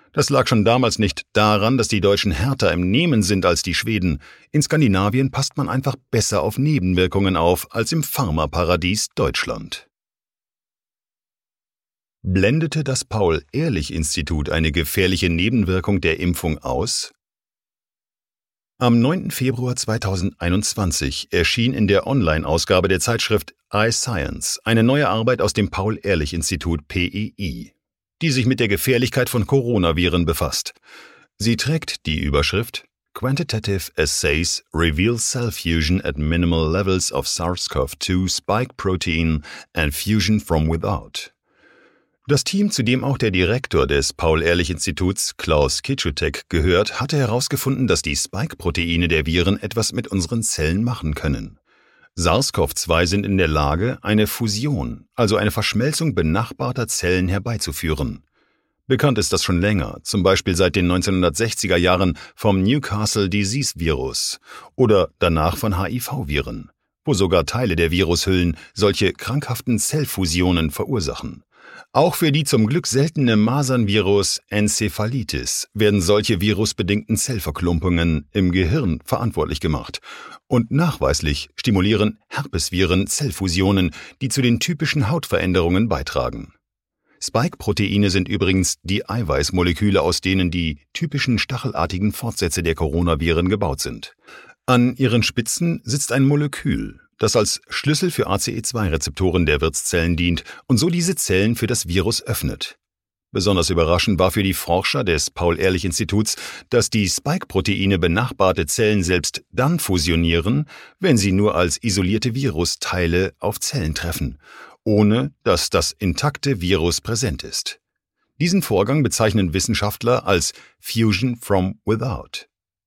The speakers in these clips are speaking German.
Das lag schon damals nicht daran, dass die Deutschen härter im Nehmen sind als die Schweden. In Skandinavien passt man einfach besser auf Nebenwirkungen auf als im Pharmaparadies Deutschland. Blendete das Paul-Ehrlich-Institut eine gefährliche Nebenwirkung der Impfung aus? Am 9. Februar 2021 erschien in der Online-Ausgabe der Zeitschrift iScience eine neue Arbeit aus dem Paul-Ehrlich-Institut PEI, die sich mit der Gefährlichkeit von Coronaviren befasst. Sie trägt die Überschrift Quantitative Assays Reveal Cell Fusion at Minimal Levels of SARS-CoV-2 Spike Protein and Fusion from Without. Das Team, zu dem auch der Direktor des Paul-Ehrlich-Instituts, Klaus Kicutek, gehört, hatte herausgefunden, dass die Spike-Proteine der Viren etwas mit unseren Zellen machen können. SARS-CoV-2 sind in der Lage, eine Fusion, also eine Verschmelzung benachbarter Zellen herbeizuführen. Bekannt ist das schon länger, zum Beispiel seit den 1960er Jahren vom Newcastle Disease Virus oder danach von HIV-Viren, wo sogar Teile der Virushüllen solche krankhaften Zellfusionen verursachen. Auch für die zum Glück seltene Masernvirus Enzephalitis werden solche virusbedingten Zellverklumpungen im Gehirn verantwortlich gemacht. Und nachweislich stimulieren Herpesviren Zellfusionen, die zu den typischen Hautveränderungen beitragen. Spike-Proteine sind übrigens die Eiweißmoleküle, aus denen die typischen stachelartigen Fortsätze der Coronaviren gebaut sind. An ihren Spitzen sitzt ein Molekül, das als Schlüssel für ACE2-Rezeptoren der Wirtszellen dient und so diese Zellen für das Virus öffnet. Besonders überraschend war für die Forscher des Paul-Ehrlich-Instituts, dass die Spike-Proteine benachbarte Zellen selbst dann fusionieren, wenn sie nur als isolierte Virusteile auf Zellen treffen, ohne dass das intakte Virus präsent ist. Diesen Vorgang bezeichnen Wissenschaftler als Fusion from Without,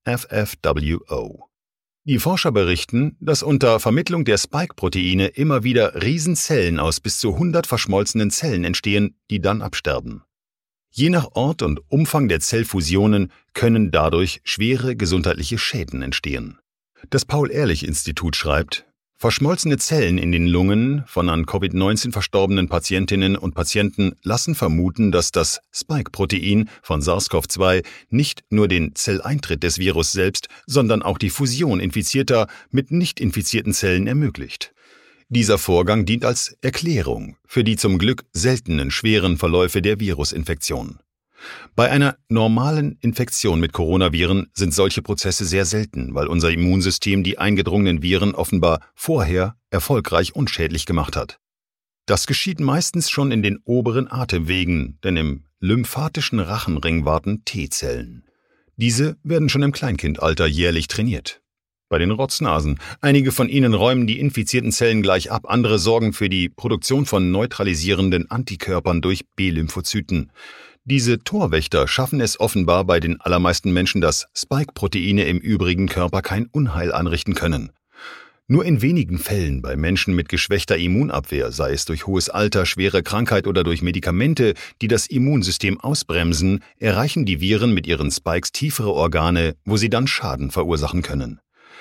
FFWO. Die Forscher berichten, dass unter Vermittlung der Spike-Proteine immer wieder Riesenzellen aus bis zu 100 verschmolzenen Zellen entstehen, die dann absterben. Je nach Ort und Umfang der Zellfusionen können dadurch schwere gesundheitliche Schäden entstehen. Das Paul-Ehrlich-Institut schreibt, verschmolzene Zellen in den Lungen von an Covid-19 verstorbenen Patientinnen und Patienten lassen vermuten, dass das Spike-Protein von SARS-CoV-2 nicht nur den Zelleintritt des Virus selbst, sondern auch die Fusion infizierter mit nicht infizierten Zellen ermöglicht. Dieser Vorgang dient als Erklärung für die zum Glück seltenen schweren Verläufe der Virusinfektion. Bei einer normalen Infektion mit Coronaviren sind solche Prozesse sehr selten, weil unser Immunsystem die eingedrungenen Viren offenbar vorher erfolgreich unschädlich gemacht hat. Das geschieht meistens schon in den oberen Atemwegen, denn im lymphatischen Rachenring warten T-Zellen. Diese werden schon im Kleinkindalter jährlich trainiert. Bei den Rotznasen. Einige von ihnen räumen die infizierten Zellen gleich ab, andere sorgen für die Produktion von neutralisierenden Antikörpern durch B-Lymphozyten. Diese Torwächter schaffen es offenbar bei den allermeisten Menschen, dass Spike-Proteine im übrigen Körper kein Unheil anrichten können. Nur in wenigen Fällen bei Menschen mit geschwächter Immunabwehr, sei es durch hohes Alter, schwere Krankheit oder durch Medikamente, die das Immunsystem ausbremsen, erreichen die Viren mit ihren Spikes tiefere Organe, wo sie dann Schaden verursachen können.